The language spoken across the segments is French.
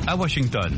à Washington.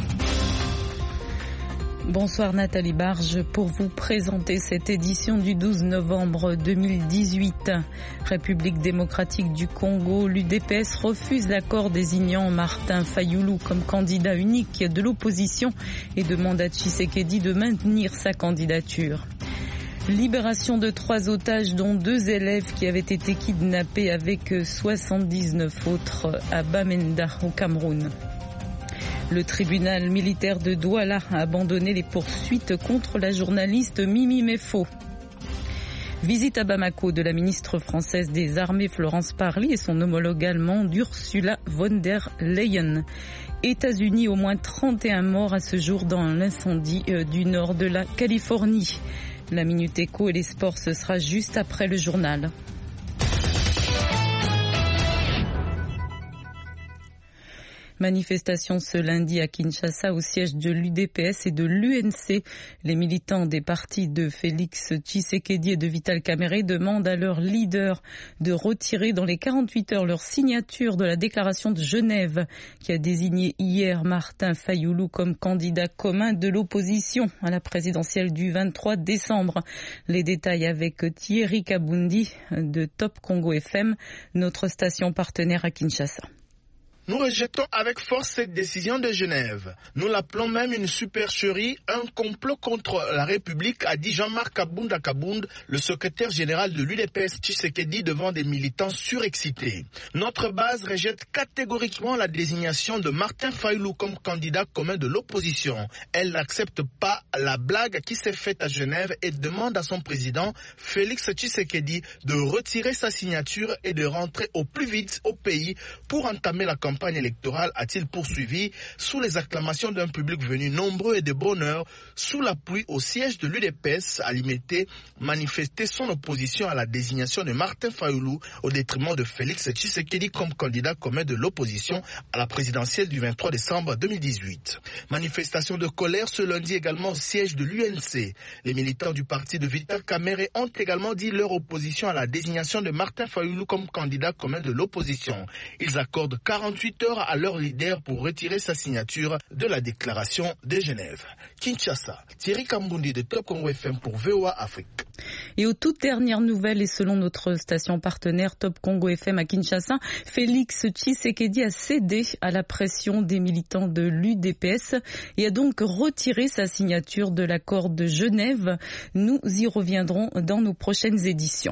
Bonsoir Nathalie Barge pour vous présenter cette édition du 12 novembre 2018. République démocratique du Congo, l'UDPS refuse l'accord désignant Martin Fayulu comme candidat unique de l'opposition et demande à Tshisekedi de maintenir sa candidature. Libération de 3 otages dont 2 élèves qui avaient été kidnappés avec 79 autres à Bamenda au Cameroun. Le tribunal militaire de Douala a abandonné les poursuites contre la journaliste Mimi Mefo. Visite à Bamako de la ministre française des Armées Florence Parly et son homologue allemand Ursula von der Leyen. États-Unis, au moins 31 morts à ce jour dans l'incendie du nord de la Californie. La Minute Éco et les sports, ce sera juste après le journal. Manifestation ce lundi à Kinshasa au siège de l'UDPS et de l'UNC. Les militants des partis de Félix Tshisekedi et de Vital Kamerhe demandent à leur leader de retirer dans les 48 heures leur signature de la déclaration de Genève qui a désigné hier Martin Fayulu comme candidat commun de l'opposition à la présidentielle du 23 décembre. Les détails avec Thierry Kabundi de Top Congo FM, notre station partenaire à Kinshasa. Nous rejetons avec force cette décision de Genève. Nous l'appelons même une supercherie, un complot contre la République, a dit Jean-Marc Kabunda Kabound, le secrétaire général de l'UDPS Tshisekedi devant des militants surexcités. Notre base rejette catégoriquement la désignation de Martin Fayulu comme candidat commun de l'opposition. Elle n'accepte pas la blague qui s'est faite à Genève et demande à son président, Félix Tshisekedi, de retirer sa signature et de rentrer au plus vite au pays pour entamer la campagne électorale, a-t-il poursuivi, sous les acclamations d'un public venu nombreux et de bonne heure, sous l'appui au siège de l'UDPS, à limiter, manifester son opposition à la désignation de Martin Fayulu au détriment de Félix Tshisekedi comme candidat commun de l'opposition à la présidentielle du 23 décembre 2018. Manifestation de colère ce lundi également au siège de l'UNC. Les militants du parti de Vital Kamerhe ont également dit leur opposition à la désignation de Martin Fayulu comme candidat commun de l'opposition. Ils accordent 48 heures à leur leader pour retirer sa signature de la déclaration de Genève. Kinshasa, Thierry Kambundi de Top Congo FM pour VOA Afrique. Et aux toutes dernières nouvelles et selon notre station partenaire Top Congo FM à Kinshasa, Félix Tshisekedi a cédé à la pression des militants de l'UDPS et a donc retiré sa signature de l'accord de Genève. Nous y reviendrons dans nos prochaines éditions.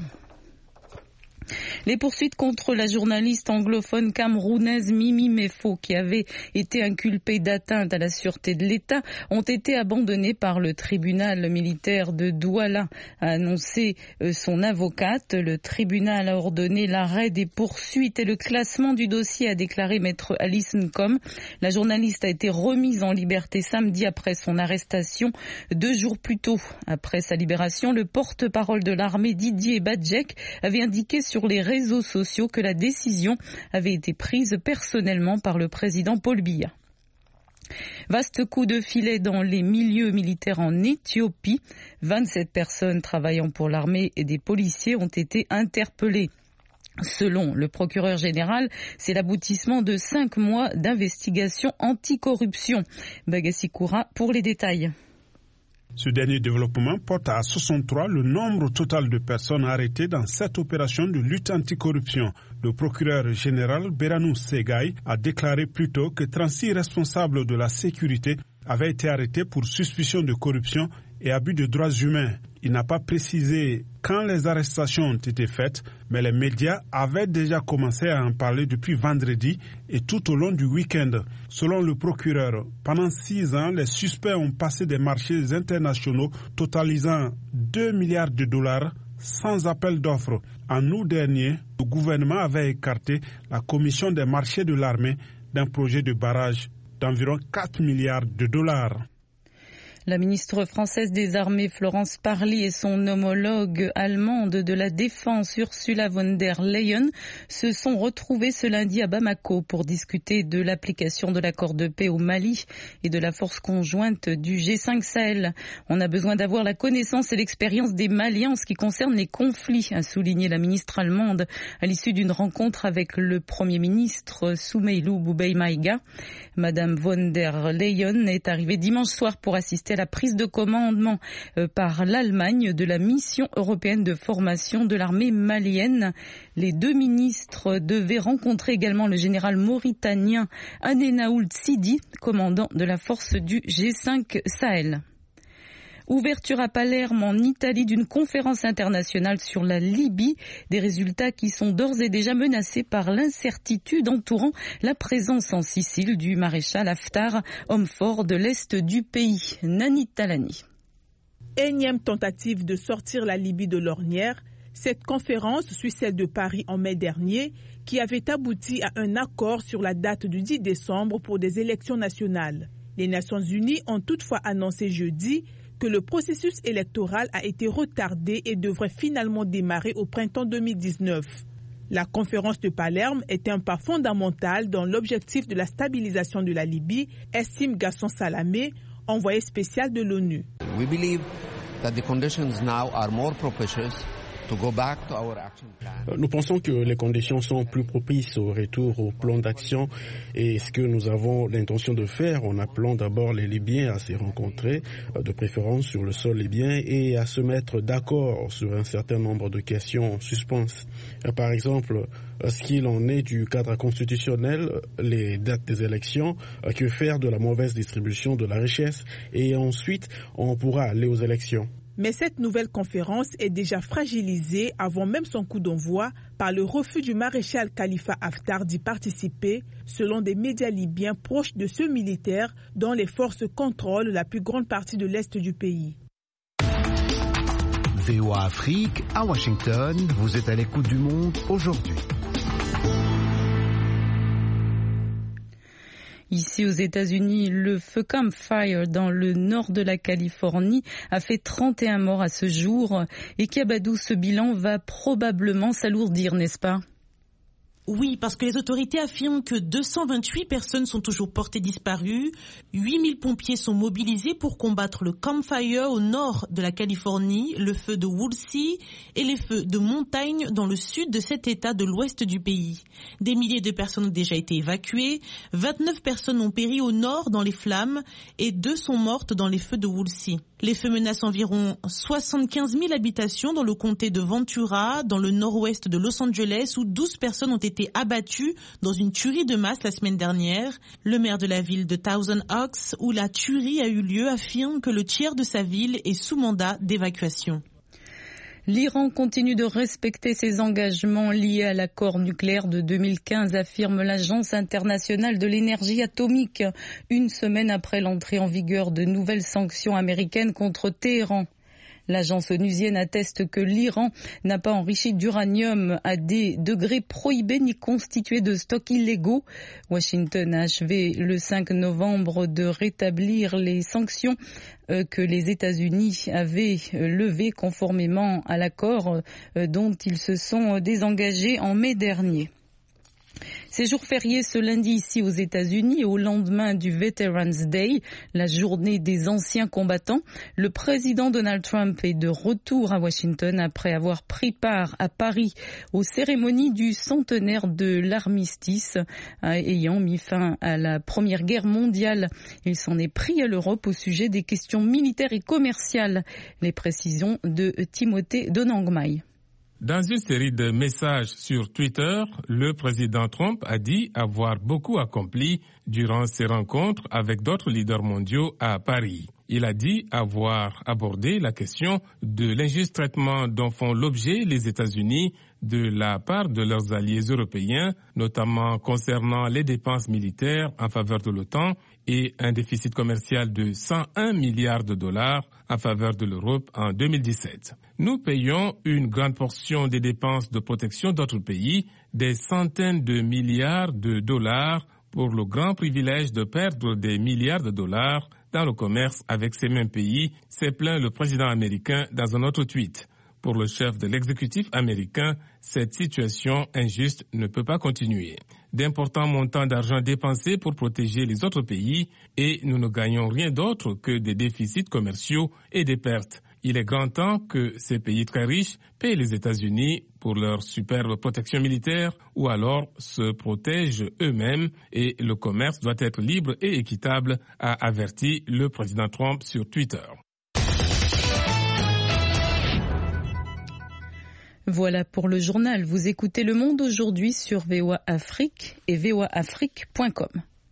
Les poursuites contre la journaliste anglophone camerounaise Mimi Mefo, qui avait été inculpée d'atteinte à la sûreté de l'État, ont été abandonnées par le tribunal militaire de Douala, a annoncé son avocate. Le tribunal a ordonné l'arrêt des poursuites et le classement du dossier, a déclaré maître Alice Nkom. La journaliste a été remise en liberté samedi après son arrestation 2 jours plus tôt. Après sa libération, le porte-parole de l'armée Didier Badjek avait indiqué sur les réseaux sociaux que la décision avait été prise personnellement par le président Paul Biya. Vaste coup de filet dans les milieux militaires en Éthiopie. 27 personnes travaillant pour l'armée et des policiers ont été interpellées. Selon le procureur général, c'est l'aboutissement de 5 mois d'investigation anticorruption. Bagassi Koura pour les détails. Ce dernier développement porte à 63 le nombre total de personnes arrêtées dans cette opération de lutte anticorruption. Le procureur général Beranou Segaï a déclaré plus tôt que 36 responsables de la sécurité avaient été arrêtés pour suspicion de corruption et abus de droits humains. Il n'a pas précisé quand les arrestations ont été faites, mais les médias avaient déjà commencé à en parler depuis vendredi et tout au long du week-end. Selon le procureur, pendant 6 ans, les suspects ont passé des marchés internationaux totalisant 2 milliards de dollars sans appel d'offres. En août dernier, le gouvernement avait écarté la commission des marchés de l'armée d'un projet de barrage d'environ 4 milliards de dollars. La ministre française des Armées Florence Parly et son homologue allemande de la Défense Ursula von der Leyen se sont retrouvés ce lundi à Bamako pour discuter de l'application de l'accord de paix au Mali et de la force conjointe du G5 Sahel. On a besoin d'avoir la connaissance et l'expérience des Maliens en ce qui concerne les conflits, a souligné la ministre allemande à l'issue d'une rencontre avec le Premier ministre Soumeilou Boubei Maïga. Madame von der Leyen est arrivée dimanche soir pour assister à la prise de commandement par l'Allemagne de la mission européenne de formation de l'armée malienne. Les deux ministres devaient rencontrer également le général mauritanien Anenaoul Sidi, commandant de la force du G5 Sahel. Ouverture à Palerme en Italie d'une conférence internationale sur la Libye, des résultats qui sont d'ores et déjà menacés par l'incertitude entourant la présence en Sicile du maréchal Haftar, homme fort de l'est du pays. Nani Talani. Énième tentative de sortir la Libye de l'ornière, cette conférence suit celle de Paris en mai dernier qui avait abouti à un accord sur la date du 10 décembre pour des élections nationales. Les Nations Unies ont toutefois annoncé jeudi que le processus électoral a été retardé et devrait finalement démarrer au printemps 2019. La conférence de Palerme est un pas fondamental dans l'objectif de la stabilisation de la Libye, estime Gaston Salamé, envoyé spécial de l'ONU. We believe that the conditions now are more propitious. Nous pensons que les conditions sont plus propices au retour au plan d'action et ce que nous avons l'intention de faire en appelant d'abord les Libyens à se rencontrer, de préférence sur le sol libyen, et à se mettre d'accord sur un certain nombre de questions en suspens. Par exemple, ce qu'il en est du cadre constitutionnel, les dates des élections, que faire de la mauvaise distribution de la richesse, et ensuite on pourra aller aux élections. Mais cette nouvelle conférence est déjà fragilisée avant même son coup d'envoi par le refus du maréchal Khalifa Haftar d'y participer, selon des médias libyens proches de ceux militaires dont les forces contrôlent la plus grande partie de l'est du pays. VOA Afrique, à Washington, vous êtes à l'écoute du monde aujourd'hui. Ici aux États-Unis, le feu Camp Fire dans le nord de la Californie a fait 31 morts à ce jour. Et Kiabadou, ce bilan va probablement s'alourdir, n'est-ce pas ? Oui, parce que les autorités affirment que 228 personnes sont toujours portées disparues. 8000 pompiers sont mobilisés pour combattre le Camp Fire au nord de la Californie, le feu de Woolsey et les feux de montagne dans le sud de cet état de l'ouest du pays. Des milliers de personnes ont déjà été évacuées. 29 personnes ont péri au nord dans les flammes et 2 sont mortes dans les feux de Woolsey. Les feux menacent environ 75 000 habitations dans le comté de Ventura, dans le nord-ouest de Los Angeles, où 12 personnes ont été abattues dans une tuerie de masse la semaine dernière. Le maire de la ville de Thousand Oaks, où la tuerie a eu lieu, affirme que le tiers de sa ville est sous mandat d'évacuation. L'Iran continue de respecter ses engagements liés à l'accord nucléaire de 2015, affirme l'Agence internationale de l'énergie atomique, une semaine après l'entrée en vigueur de nouvelles sanctions américaines contre Téhéran. L'agence onusienne atteste que l'Iran n'a pas enrichi d'uranium à des degrés prohibés ni constitué de stocks illégaux. Washington a achevé le 5 novembre de rétablir les sanctions que les États-Unis avaient levées conformément à l'accord dont ils se sont désengagés en mai dernier. C'est jour férié ce lundi ici aux États-Unis, au lendemain du Veterans Day, la journée des anciens combattants. Le président Donald Trump est de retour à Washington après avoir pris part à Paris aux cérémonies du centenaire de l'armistice ayant mis fin à la Première Guerre mondiale. Il s'en est pris à l'Europe au sujet des questions militaires et commerciales. Les précisions de Timothée Donangmai. Dans une série de messages sur Twitter, le président Trump a dit avoir beaucoup accompli durant ses rencontres avec d'autres leaders mondiaux à Paris. Il a dit avoir abordé la question de l'injuste traitement dont font l'objet les États-Unis de la part de leurs alliés européens, notamment concernant les dépenses militaires en faveur de l'OTAN et un déficit commercial de 101 milliards de dollars en faveur de l'Europe en 2017. Nous payons une grande portion des dépenses de protection d'autres pays, des centaines de milliards de dollars pour le grand privilège de perdre des milliards de dollars dans le commerce avec ces mêmes pays, s'est plaint le président américain dans un autre tweet. Pour le chef de l'exécutif américain, cette situation injuste ne peut pas continuer. D'importants montants d'argent dépensés pour protéger les autres pays et nous ne gagnons rien d'autre que des déficits commerciaux et des pertes. Il est grand temps que ces pays très riches payent les États-Unis pour leur superbe protection militaire ou alors se protègent eux-mêmes et le commerce doit être libre et équitable, a averti le président Trump sur Twitter. Voilà pour le journal. Vous écoutez Le Monde aujourd'hui sur VOA Afrique et voaafrique.com.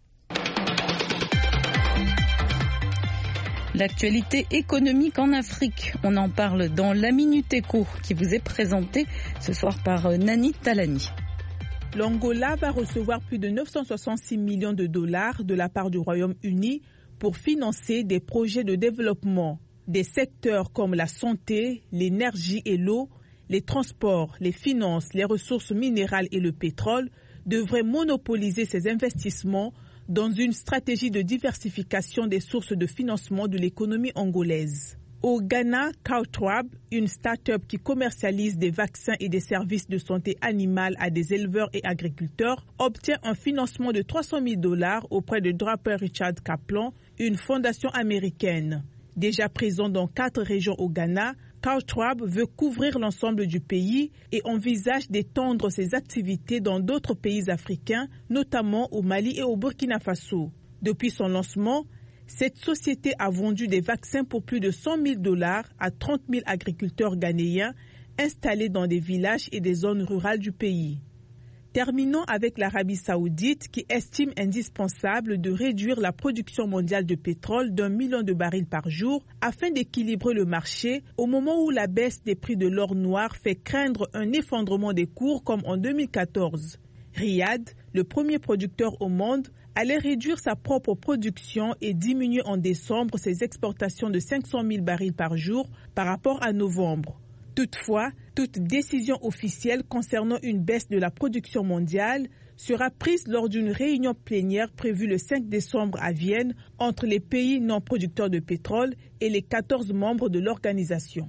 L'actualité économique en Afrique, on en parle dans la Minute Éco qui vous est présentée ce soir par Nani Talani. L'Angola va recevoir plus de 966 millions de dollars de la part du Royaume-Uni pour financer des projets de développement. Des secteurs comme la santé, l'énergie et l'eau, les transports, les finances, les ressources minérales et le pétrole devraient monopoliser ces investissements dans une stratégie de diversification des sources de financement de l'économie angolaise. Au Ghana, Cowtrab, une start-up qui commercialise des vaccins et des services de santé animale à des éleveurs et agriculteurs, obtient un financement de 300 000 $ auprès de Draper Richard Kaplan, une fondation américaine. Déjà présent dans 4 régions au Ghana, Cowtrab veut couvrir l'ensemble du pays et envisage d'étendre ses activités dans d'autres pays africains, notamment au Mali et au Burkina Faso. Depuis son lancement, cette société a vendu des vaccins pour plus de 100 000 $ à 30 000 agriculteurs ghanéens installés dans des villages et des zones rurales du pays. Terminons avec l'Arabie saoudite qui estime indispensable de réduire la production mondiale de pétrole d'1 million de barils par jour afin d'équilibrer le marché au moment où la baisse des prix de l'or noir fait craindre un effondrement des cours comme en 2014. Riyad, le premier producteur au monde, allait réduire sa propre production et diminuer en décembre ses exportations de 500 000 barils par jour par rapport à novembre. Toutefois, toute décision officielle concernant une baisse de la production mondiale sera prise lors d'une réunion plénière prévue le 5 décembre à Vienne entre les pays non producteurs de pétrole et les 14 membres de l'organisation.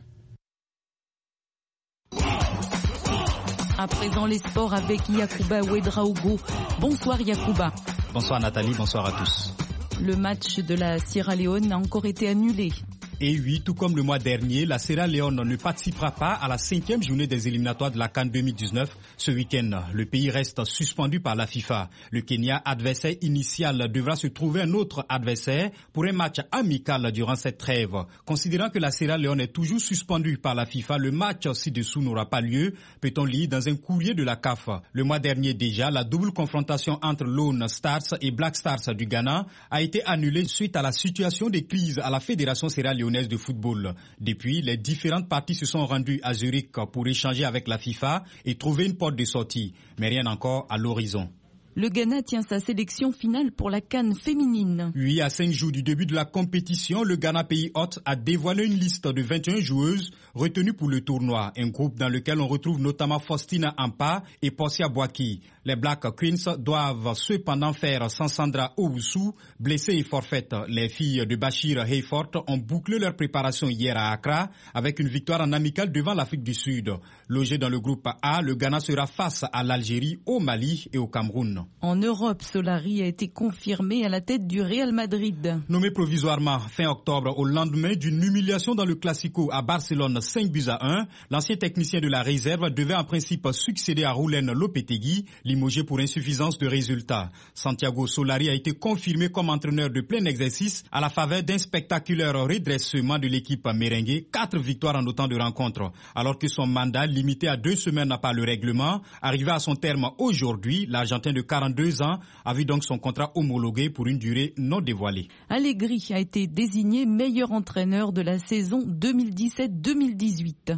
À présent, les sports avec Yacouba Ouedraogo. Bonsoir Yacouba. Bonsoir Nathalie, bonsoir à tous. Le match de la Sierra Leone a encore été annulé. Et oui, tout comme le mois dernier, la Sierra Leone ne participera pas à la 5e journée des éliminatoires de la CAN 2019. Ce week-end, le pays reste suspendu par la FIFA. Le Kenya, adversaire initial, devra se trouver un autre adversaire pour un match amical durant cette trêve. Considérant que la Sierra Leone est toujours suspendue par la FIFA, le match ci-dessous n'aura pas lieu, peut-on lire dans un courrier de la CAF. Le mois dernier déjà, la double confrontation entre Lone Stars et Black Stars du Ghana a été annulée suite à la situation de crise à la Fédération Sierra Leone de football. Depuis, les différentes parties se sont rendues à Zurich pour échanger avec la FIFA et trouver une porte de sortie, mais rien encore à l'horizon. Le Ghana tient sa sélection finale pour la CAN féminine. Oui, à 5 jours du début de la compétition, le Ghana pays hôte a dévoilé une liste de 21 joueuses retenues pour le tournoi. Un groupe dans lequel on retrouve notamment Faustina Ampa et Portia Boaki. Les Black Queens doivent cependant faire sans Sandra Owusu, blessée et forfaite. Les filles de Bachir Hayfort ont bouclé leur préparation hier à Accra avec une victoire en amical devant l'Afrique du Sud. Logé dans le groupe A, le Ghana sera face à l'Algérie, au Mali et au Cameroun. En Europe, Solari a été confirmé à la tête du Real Madrid. Nommé provisoirement fin octobre au lendemain d'une humiliation dans le Classico à Barcelone 5-1, l'ancien technicien de la réserve devait en principe succéder à Roulen Lopetegui, limogé pour insuffisance de résultats. Santiago Solari a été confirmé comme entraîneur de plein exercice à la faveur d'un spectaculaire redressement de l'équipe merengue, 4 victoires en autant de rencontres. Alors que son mandat, limité à 2 semaines par le règlement, arrivait à son terme aujourd'hui, l'Argentin de 42 ans a vu donc son contrat homologué pour une durée non dévoilée. Allegri a été désigné meilleur entraîneur de la saison 2017-2018.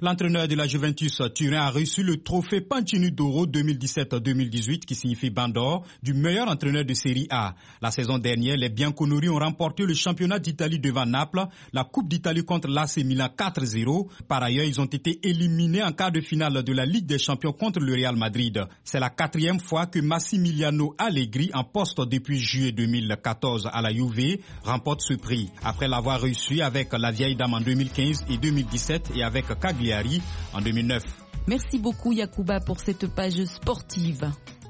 L'entraîneur de la Juventus Turin a reçu le trophée Pancini d'Oro 2017-2018 qui signifie Bandor du meilleur entraîneur de Série A. La saison dernière, les Bianconeri ont remporté le championnat d'Italie devant Naples, la Coupe d'Italie contre l'AC Milan 4-0. Par ailleurs, ils ont été éliminés en quart de finale de la Ligue des Champions contre le Real Madrid. C'est la 4e fois que Massimiliano Allegri, en poste depuis juillet 2014 à la Juve, remporte ce prix. Après l'avoir reçu avec la Vieille Dame en 2015 et 2017 et avec Cagliari en 2009. Merci beaucoup Yacouba pour cette page sportive.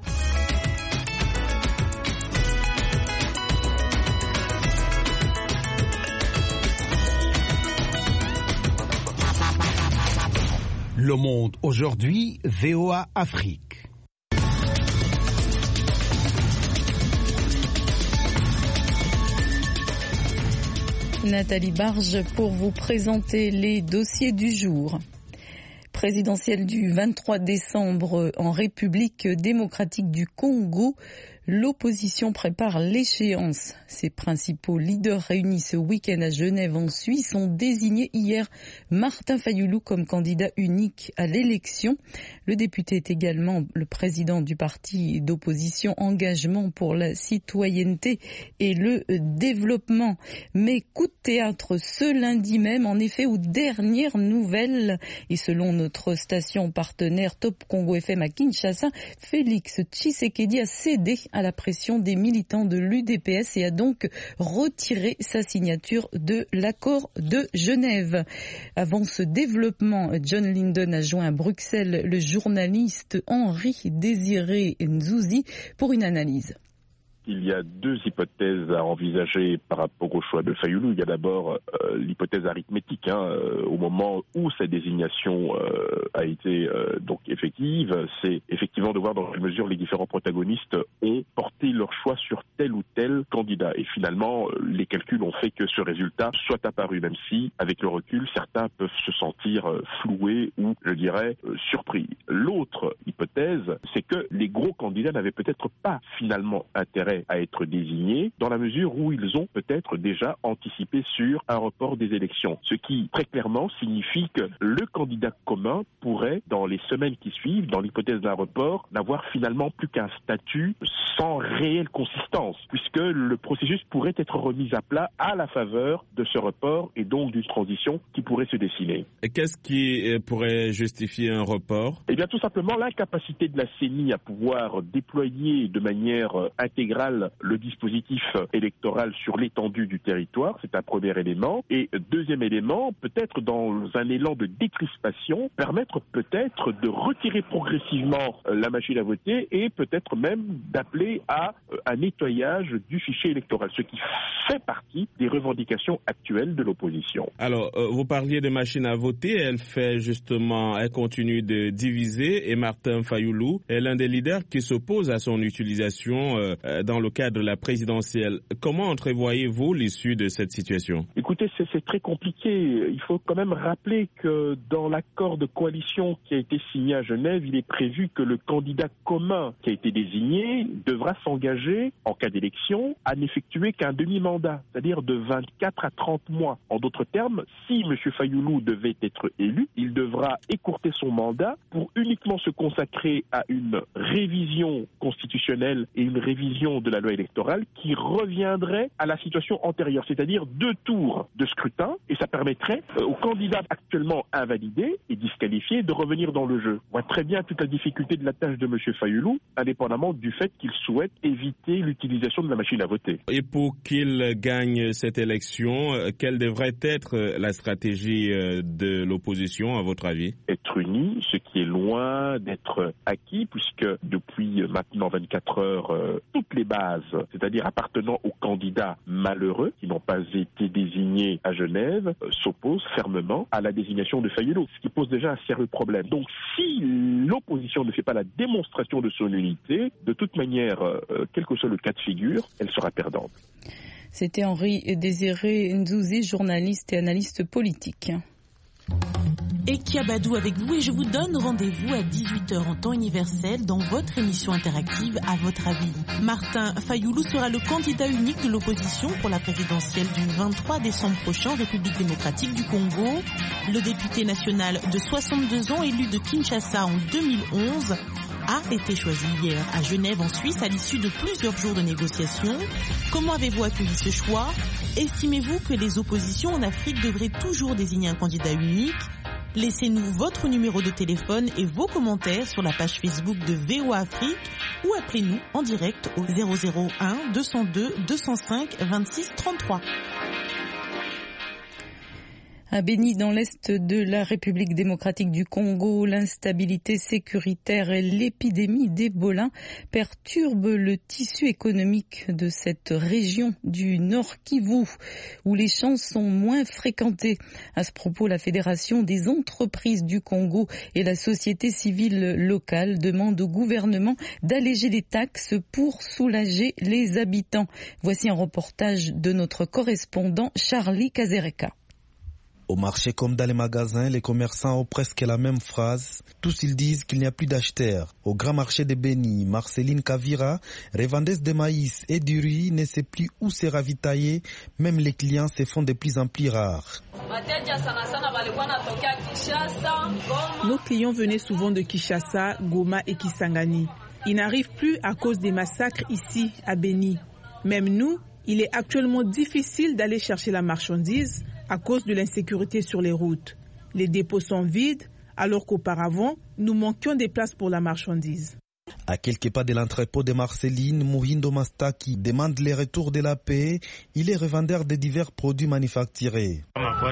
Le Monde aujourd'hui, VOA Afrique. Nathalie Barge pour vous présenter les dossiers du jour. Présidentielle du 23 décembre en République démocratique du Congo, l'opposition prépare l'échéance. Ses principaux leaders réunis ce week-end à Genève en Suisse ont désigné hier Martin Fayulu comme candidat unique à l'élection. Le député est également le président du parti d'opposition Engagement pour la citoyenneté et le développement. Mais coup de théâtre ce lundi même, en effet, aux dernières nouvelles, et selon notre station partenaire Top Congo FM à Kinshasa, Félix Tshisekedi a cédé à la pression des militants de l'UDPS et a donc retiré sa signature de l'accord de Genève. Avant ce développement, John Linden a joint à Bruxelles le journaliste Henri Désiré Nzouzi pour une analyse. Il y a deux hypothèses à envisager par rapport au choix de Fayulu. Il y a d'abord l'hypothèse arithmétique. Au moment où cette désignation a été donc effective, c'est effectivement de voir dans quelle mesure les différents protagonistes ont porté leur choix sur tel ou tel candidat. Et finalement, les calculs ont fait que ce résultat soit apparu, même si, avec le recul, certains peuvent se sentir floués ou, je dirais, surpris. L'autre hypothèse, c'est que les gros candidats n'avaient peut-être pas finalement intérêt à être désignés dans la mesure où ils ont peut-être déjà anticipé sur un report des élections. Ce qui, très clairement, signifie que le candidat commun pourrait, dans les semaines qui suivent, dans l'hypothèse d'un report, n'avoir finalement plus qu'un statut sans réelle consistance, puisque le processus pourrait être remis à plat à la faveur de ce report et donc d'une transition qui pourrait se dessiner. Et qu'est-ce qui pourrait justifier un report ? Eh bien, tout simplement, l'incapacité de la CENI à pouvoir déployer de manière intégrale le dispositif électoral sur l'étendue du territoire, c'est un premier élément. Et deuxième élément, peut-être dans un élan de décrispation, permettre peut-être de retirer progressivement la machine à voter et peut-être même d'appeler à un nettoyage du fichier électoral, ce qui fait partie des revendications actuelles de l'opposition. Alors, vous parliez de machine à voter, elle continue de diviser et Martin Fayulu est l'un des leaders qui s'oppose à son utilisation dans le cadre de la présidentielle. Comment entrevoyez-vous l'issue de cette situation ? Écoutez, c'est très compliqué. Il faut quand même rappeler que dans l'accord de coalition qui a été signé à Genève, il est prévu que le candidat commun qui a été désigné devra s'engager, en cas d'élection, à n'effectuer qu'un demi-mandat, c'est-à-dire de 24 à 30 mois. En d'autres termes, si M. Fayulu devait être élu, il devra écourter son mandat pour uniquement se consacrer à une révision constitutionnelle et une révision de la loi électorale qui reviendrait à la situation antérieure, c'est-à-dire 2 tours de scrutin, et ça permettrait aux candidats actuellement invalidés et disqualifiés de revenir dans le jeu. On voit très bien toute la difficulté de la tâche de M. Fayulu, indépendamment du fait qu'il souhaite éviter l'utilisation de la machine à voter. Et pour qu'il gagne cette élection, quelle devrait être la stratégie de l'opposition, à votre avis ? Être unis, ce qui est loin d'être acquis, puisque depuis maintenant 24 heures, toutes les bases, c'est-à-dire appartenant aux candidats malheureux qui n'ont pas été désignés à Genève, s'opposent fermement à la désignation de Fayulu, ce qui pose déjà un sérieux problème. Donc si l'opposition ne fait pas la démonstration de son unité, de toute manière, quel que soit le cas de figure, elle sera perdante. C'était Henri Désiré Nzouzi, journaliste et analyste politique. Et Kiabadou avec vous, et je vous donne rendez-vous à 18h en temps universel dans votre émission interactive À votre avis. Martin Fayoulou sera le candidat unique de l'opposition pour la présidentielle du 23 décembre prochain en République démocratique du Congo. Le député national de 62 ans élu de Kinshasa en 2011 a été choisi hier à Genève en Suisse à l'issue de plusieurs jours de négociations. Comment avez-vous accueilli ce choix? Estimez-vous que les oppositions en Afrique devraient toujours désigner un candidat unique? Laissez-nous votre numéro de téléphone et vos commentaires sur la page Facebook de VOA Afrique ou appelez-nous en direct au 001 202 205 26 33. À Béni, dans l'est de la République démocratique du Congo, l'instabilité sécuritaire et l'épidémie d'Ebola perturbent le tissu économique de cette région du Nord Kivu, où les champs sont moins fréquentés. À ce propos, la Fédération des entreprises du Congo et la société civile locale demandent au gouvernement d'alléger les taxes pour soulager les habitants. Voici un reportage de notre correspondant Charlie Kazereka. Au marché comme dans les magasins, les commerçants ont presque la même phrase. Tous ils disent qu'il n'y a plus d'acheteurs. Au grand marché de Béni, Marceline Kavira, revendeuse de maïs et du riz, ne sait plus où se ravitailler. Même les clients se font de plus en plus rares. Nos clients venaient souvent de Kinshasa, Goma et Kisangani. Ils n'arrivent plus à cause des massacres ici à Béni. Même nous, il est actuellement difficile d'aller chercher la marchandise à cause de l'insécurité sur les routes. Les dépôts sont vides, alors qu'auparavant, nous manquions des places pour la marchandise. À quelques pas de l'entrepôt de Marceline, Muhindo Mastaki demande le retour de la paix. Il est revendeur de divers produits manufacturés.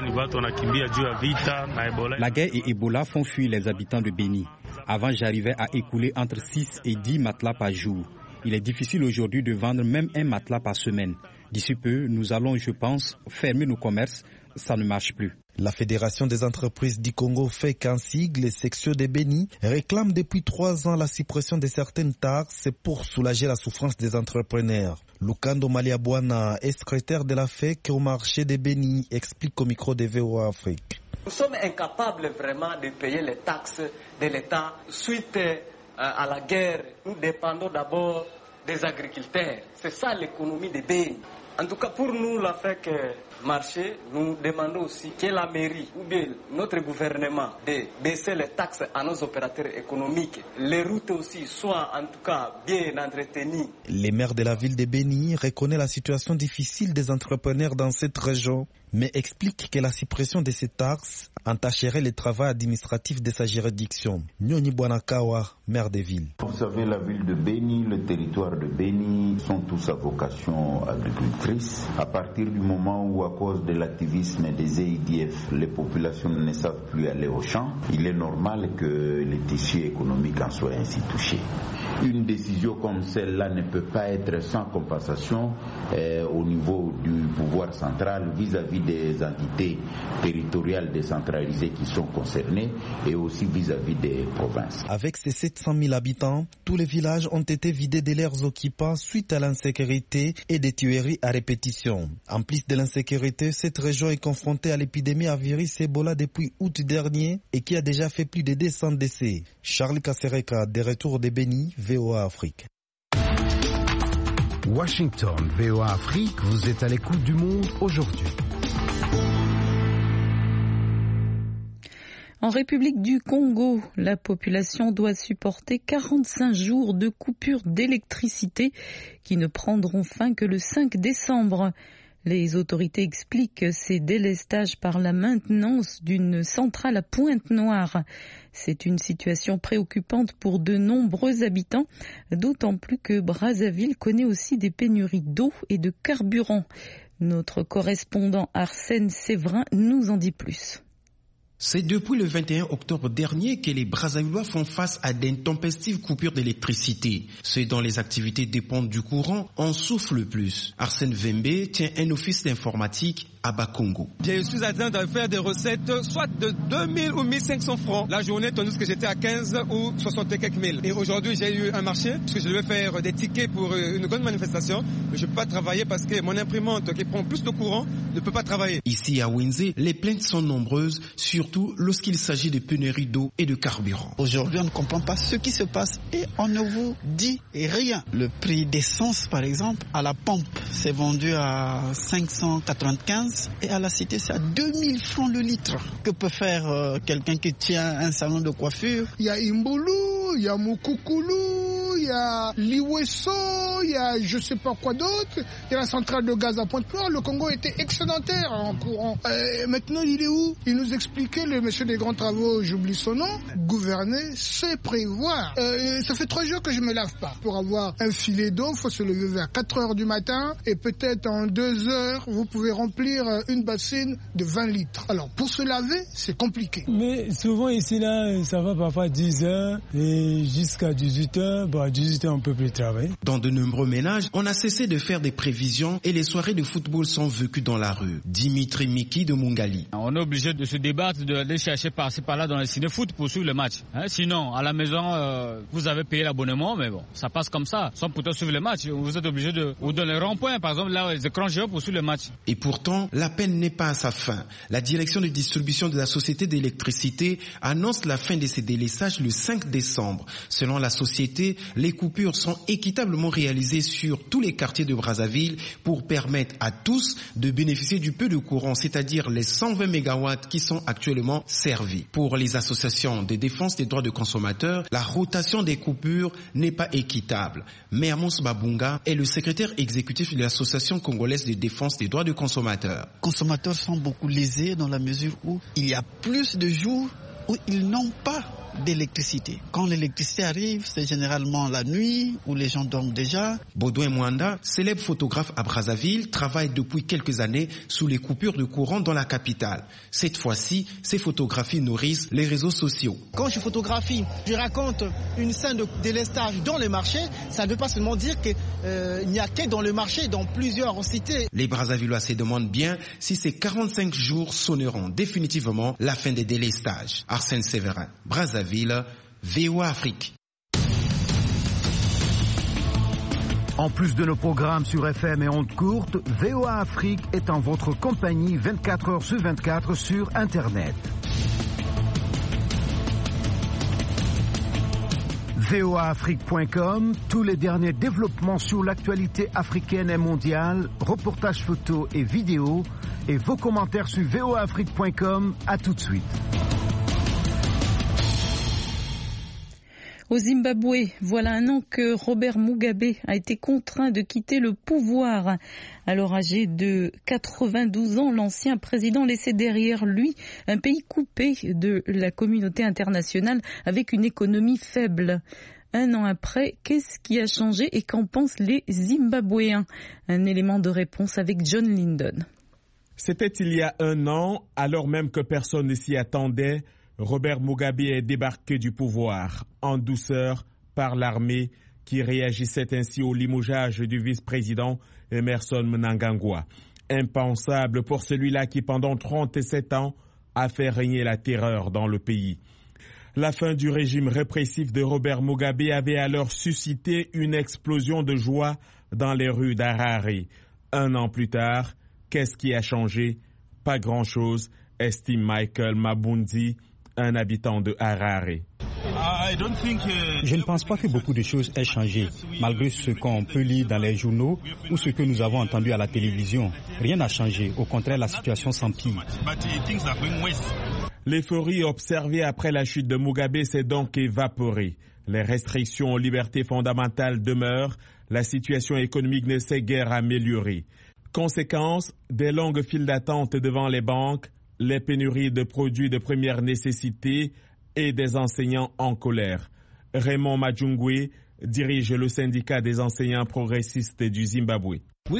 La guerre et Ebola font fuir les habitants de Béni. Avant, j'arrivais à écouler entre 6 et 10 matelas par jour. Il est difficile aujourd'hui de vendre même un matelas par semaine. D'ici peu, nous allons, je pense, fermer nos commerces. Ça ne marche plus. La Fédération des entreprises du Congo fait qu'un sigle, les sections de Béni, réclament depuis 3 ans la suppression de certaines taxes pour soulager la souffrance des entrepreneurs. Lukando Maliabwana est secrétaire de la FEC au marché de Béni, explique au micro de VOA Afrique. Nous sommes incapables vraiment de payer les taxes de l'État suite à la guerre. Nous dépendons d'abord des agriculteurs. C'est ça l'économie de Béni. En tout cas, pour nous, la FEC marché, nous demandons aussi que la mairie ou bien notre gouvernement de baisser les taxes à nos opérateurs économiques. Les routes aussi soient en tout cas bien entretenues. Les maires de la ville de Béni reconnaissent la situation difficile des entrepreneurs dans cette région, mais expliquent que la suppression de ces taxes entacherait le travail administratif de sa juridiction. Nyoni Bwanakawa, maire de ville. Vous savez, la ville de Béni, le territoire de Béni sont tous à vocation agricultrice. À partir du moment où, à cause de l'activisme des EIDF, les populations ne savent plus aller au champ, il est normal que le tissu économique en soit ainsi touché. Une décision comme celle-là ne peut pas être sans compensation au niveau du pouvoir central vis-à-vis des entités territoriales décentralisées qui sont concernées et aussi vis-à-vis des provinces. Avec ces 700 000 habitants, tous les villages ont été vidés de leurs occupants suite à l'insécurité et des tueries à répétition. En plus de l'insécurité, cette région est confrontée à l'épidémie à virus Ebola depuis août dernier et qui a déjà fait plus de 200 décès. Charles Kasereka, des retours de Béni, VOA Afrique. Washington, VOA Afrique, vous êtes à l'écoute du monde aujourd'hui. En République du Congo, la population doit supporter 45 jours de coupure d'électricité qui ne prendront fin que le 5 décembre. Les autorités expliquent ces délestages par la maintenance d'une centrale à Pointe-Noire. C'est une situation préoccupante pour de nombreux habitants, d'autant plus que Brazzaville connaît aussi des pénuries d'eau et de carburant. Notre correspondant Arsène Séverin nous en dit plus. C'est depuis le 21 octobre dernier que les Brazzavillois font face à d'intempestives coupures d'électricité. Ceux dont les activités dépendent du courant en souffrent le plus. Arsène Vembe tient un office d'informatique à Bakongo. Je suis en train de faire des recettes soit de 2000 ou 1500 francs la journée, tandis que j'étais à 15 ou 60 et quelques mille. Et aujourd'hui, j'ai eu un marché, parce que je devais faire des tickets pour une grande manifestation, mais je ne peux pas travailler parce que mon imprimante qui prend plus de courant ne peut pas travailler. Ici à Windsé, les plaintes sont nombreuses, surtout surtout lorsqu'il s'agit de pénurie d'eau et de carburant. Aujourd'hui, on ne comprend pas ce qui se passe et on ne vous dit rien. Le prix d'essence, par exemple, à la pompe, c'est vendu à 595 et à la cité, c'est à 2000 francs le litre. Que peut faire quelqu'un qui tient un salon de coiffure? Il y a Imboulou, il y a Moukoukoulou, il y a Liwesso, il y a je sais pas quoi d'autre, il y a la centrale de gaz à Pointe-Noire. Le Congo était excédentaire en courant. Maintenant, il est où? Il nous expliquait, le monsieur des grands travaux, j'oublie son nom, gouverner, c'est prévoir. Ça fait 3 jours que je me lave pas. Pour avoir un filet d'eau, il faut se lever vers 4 heures du matin et peut-être en 2 heures, vous pouvez remplir une bassine de 20 litres. Alors, pour se laver, c'est compliqué. Mais souvent ici, là, ça va parfois 10 heures et jusqu'à 18 heures. Bon, à 18 heures, on peut plus travailler. Dans de nombreux ménages, on a cessé de faire des prévisions et les soirées de football sont vécues dans la rue. Dimitri Miki de Mungali. On est obligé de se débattre, d'aller chercher par-ci par-là dans les ciné-foot pour suivre le match. Sinon, à la maison, vous avez payé l'abonnement, mais bon, ça passe comme ça. Sans pourtant suivre le match, vous êtes obligé de... Ou dans les ronds-points, par exemple, là, les écrans géants pour suivre le match. Et pourtant, la peine n'est pas à sa fin. La direction de distribution de la Société d'électricité annonce la fin de ces délestages le 5 décembre. Selon la société, les coupures sont équitablement réalisées sur tous les quartiers de Brazzaville pour permettre à tous de bénéficier du peu de courant, c'est-à-dire les 120 mégawatts qui sont actuellement servis. Pour les associations de défense des droits de consommateurs, la rotation des coupures n'est pas équitable. Mais Amos Babunga est le secrétaire exécutif de l'Association congolaise de défense des droits de consommateurs. Les consommateurs sont beaucoup lésés dans la mesure où il y a plus de jours où ils n'ont pas d'électricité. Quand l'électricité arrive, c'est généralement la nuit où les gens dorment déjà. Baudouin Mwanda, célèbre photographe à Brazzaville, travaille depuis quelques années sous les coupures de courant dans la capitale. Cette fois-ci, ses photographies nourrissent les réseaux sociaux. Quand je photographie, je raconte une scène de délestage dans le marché, ça ne veut pas seulement dire qu'il n'y a que dans le marché, dans plusieurs cités. Les Brazzavillois se demandent bien si ces 45 jours sonneront définitivement la fin des délestages. Arsène Séverin, Brazzaville, VOA Afrique. En plus de nos programmes sur FM et ondes courtes, VOA Afrique est en votre compagnie 24 heures sur 24 sur Internet. voaafrique.com, tous les derniers développements sur l'actualité africaine et mondiale, reportages photos et vidéos, et vos commentaires sur voaafrique.com. À tout de suite. Au Zimbabwe, voilà un an que Robert Mugabe a été contraint de quitter le pouvoir. Alors âgé de 92 ans, l'ancien président laissait derrière lui un pays coupé de la communauté internationale avec une économie faible. Un an après, qu'est-ce qui a changé et qu'en pensent les Zimbabwéens? Un élément de réponse avec John Lyndon. C'était il y a un an, alors même que personne ne s'y attendait. Robert Mugabe est débarqué du pouvoir en douceur par l'armée qui réagissait ainsi au limogeage du vice-président Emmerson Mnangagwa. Impensable pour celui-là qui pendant 37 ans a fait régner la terreur dans le pays. La fin du régime répressif de Robert Mugabe avait alors suscité une explosion de joie dans les rues d'Harare. Un an plus tard, qu'est-ce qui a changé? Pas grand-chose, estime Michael Mabundi, un habitant de Harare. Je ne pense pas que beaucoup de choses aient changé, malgré ce qu'on peut lire dans les journaux ou ce que nous avons entendu à la télévision. Rien n'a changé, au contraire, la situation s'empire. L'euphorie observée après la chute de Mugabe s'est donc évaporée. Les restrictions aux libertés fondamentales demeurent, la situation économique ne s'est guère améliorée. Conséquence, des longues files d'attente devant les banques, les pénuries de produits de première nécessité et des enseignants en colère. Raymond Majungwe dirige le syndicat des enseignants progressistes du Zimbabwe.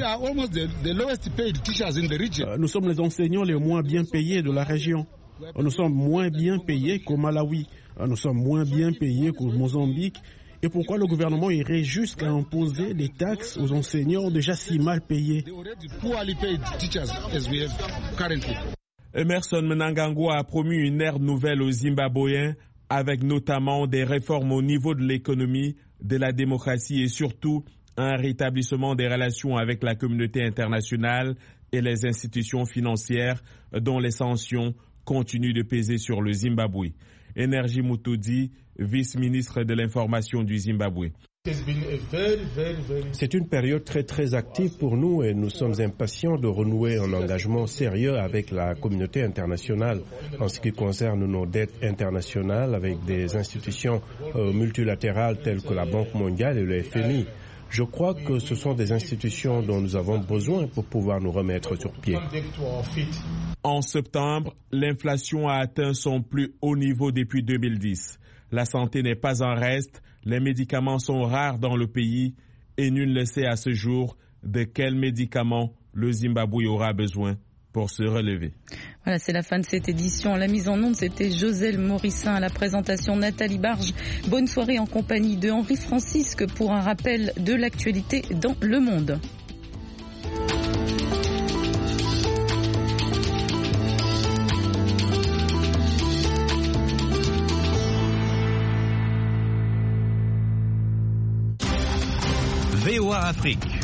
Nous sommes les enseignants les moins bien payés de la région. Nous sommes moins bien payés qu'au Malawi. Nous sommes moins bien payés qu'au Mozambique. Et pourquoi le gouvernement irait jusqu'à imposer des taxes aux enseignants déjà si mal payés? Emmerson Mnangagwa a promu une ère nouvelle aux Zimbabwéens avec notamment des réformes au niveau de l'économie, de la démocratie et surtout un rétablissement des relations avec la communauté internationale et les institutions financières dont les sanctions continue de peser sur le Zimbabwe. Energy Mutudi, vice-ministre de l'information du Zimbabwe. C'est une période très active pour nous et nous sommes impatients de renouer un engagement sérieux avec la communauté internationale en ce qui concerne nos dettes internationales avec des institutions multilatérales telles que la Banque mondiale et le FMI. Je crois que ce sont des institutions dont nous avons besoin pour pouvoir nous remettre sur pied. En septembre, l'inflation a atteint son plus haut niveau depuis 2010. La santé n'est pas en reste, les médicaments sont rares dans le pays et nul ne sait à ce jour de quels médicaments le Zimbabwe aura besoin pour se relever. Voilà, c'est la fin de cette édition. La mise en onde, c'était Joselle Morissin. À la présentation, Nathalie Barge. Bonne soirée en compagnie de Henri Francisque pour un rappel de l'actualité dans le monde. VOA Afrique.